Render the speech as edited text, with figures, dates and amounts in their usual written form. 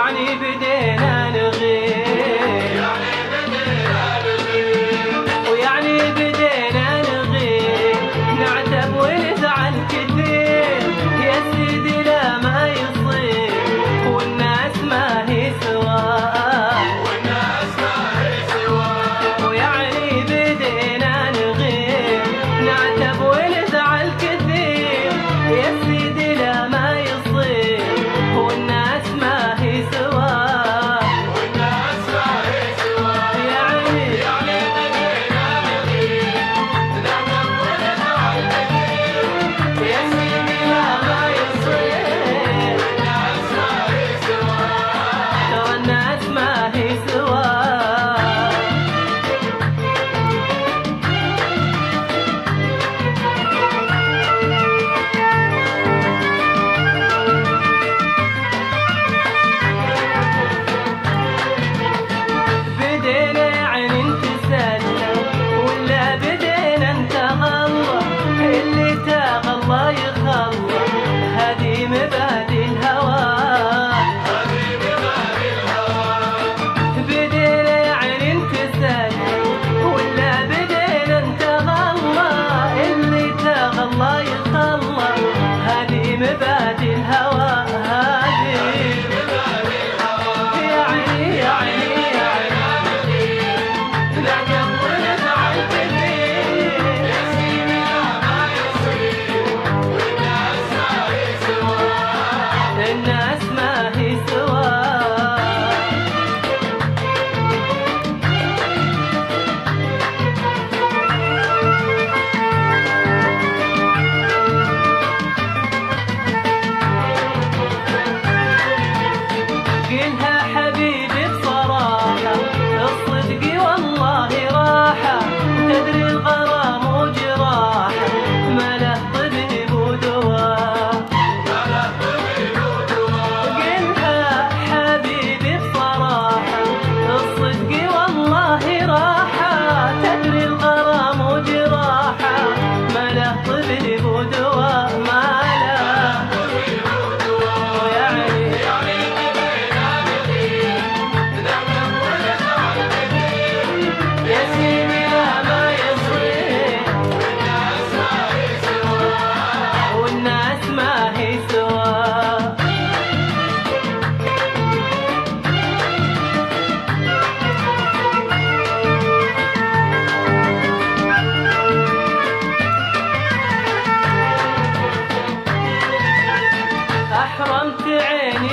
يعني بدينا نغيب، ويعني بدينا نغيب، نعتب ونزعل كثير يا سيدي لا ما يصير، والناس ما هي سواء، ويعني بدينا نغيب، نعتب ونزعل كثير يا سيدي لا ما يصير، والناس ما هي سواء، يعني بدينا نغيب، نعتب ونزعل كثير يا سيدي لا ما يصير، ترى الناس ما هي سواء. بدينا يعني نتسلى ولا بدينا نتغلى، اللي تغلى يخلى، هذه مبادئ الهوى، بدينا يعني نتسلى ولا بدينا نتغلى، اللي تغلى يخلى، هذه مبادئ الهوى، الناس ما هي سواء. قلها حبيبي بصراحة، الصدق والله راحة، تدري الغرام وجراحة، ما له طبيب ودواء، قلها حبيبي بصراحة، الصدق والله راحة، تدري الغرام وجراحة، ما له طبيب ودواء، ما له يا سيدي لا ما يصير، والناس ما هي سواء. أحرمت عيني